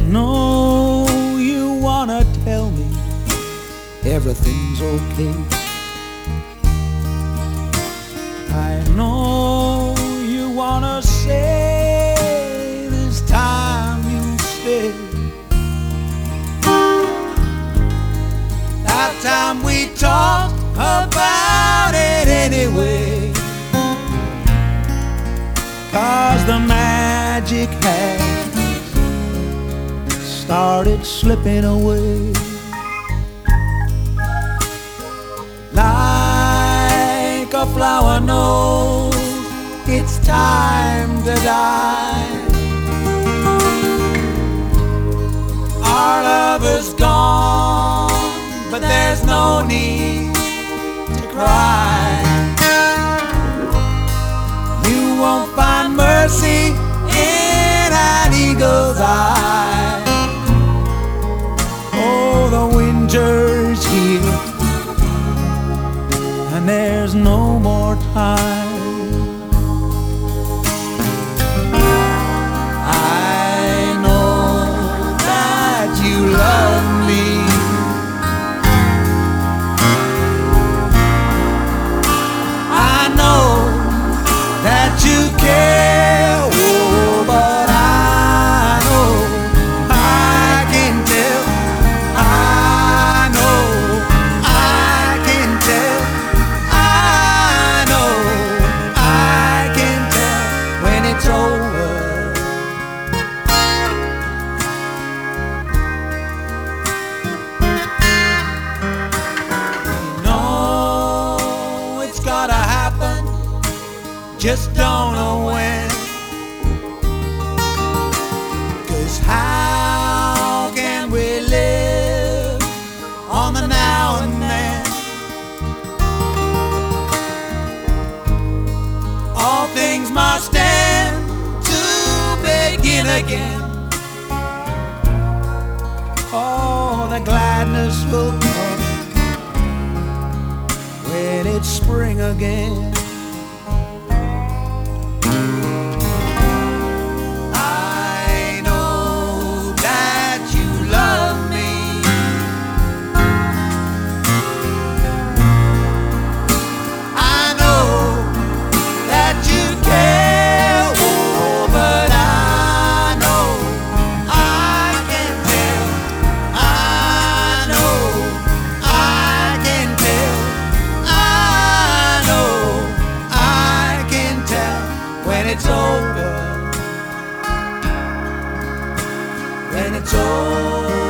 know you wanna tell me everything's okay. I know you wanna say this time you'll stay. That time we talked about it anyway, 'cause the magic had started slipping away. Like a flower knows it's time to die, our love is gone, but there's no need to cry. You won't find mercy in an eagle's eye. Oh, the winter's here, and there's no more time. I know that you love me. I know that you care. Oh, but I know I can tell. I know I can tell. I know I can tell when it's over. You know it's gotta happen, just don't know when. 'Cause how can we live on the now and then? All things must end to begin again. Oh, the gladness will come when it's spring again. I know that you love me. I know that you care. Oh, but I know I can tell. I know I can tell. I know I can tell when it's over. When it's over.